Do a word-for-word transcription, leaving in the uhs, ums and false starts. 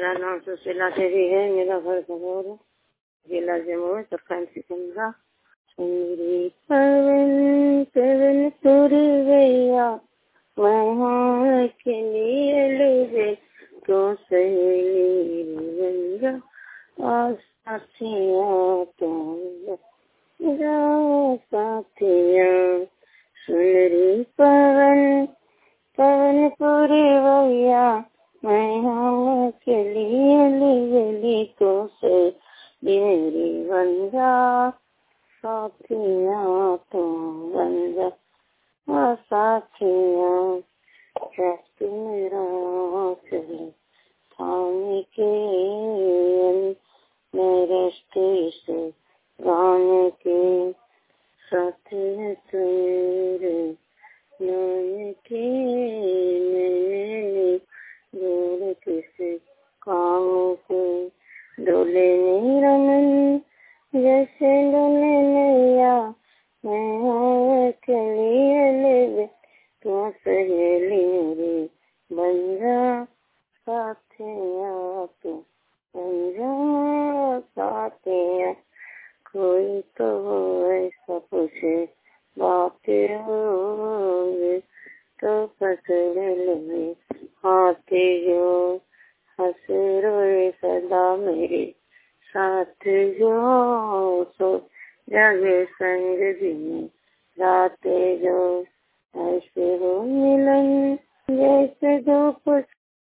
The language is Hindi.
मेरा नाम सुशीला देवी है। मेरा घर खबौर जिला जमुई प्रखंड सिकंदरा। मेरी पवन पवन पुरवैया वहाँ के लिए ले तो सहेली रंगा और साथिया तो साथिया सुनरी पवन पवन पुरवैया मैं के लिए लिए तो से मेरी बंजा साथिया तो बंजा साथिया रास्ते मेरा चले थाने के मेरे से गाने के साथी तेरे नाने के मेरे किसी काम के डोले नहीं रमन जैसे डोले नैया मैं के लिए ले तो सहेली मेरी बंजा साथिया तो बंजा साथिया। कोई तो ऐसा पूछे बातें होंगे तो पकड़ ले हाथी जो हंस रोए सदा मेरे साथ जो सो जगे संग दिन रातें जो ऐसे हो मिलन जैसे धूप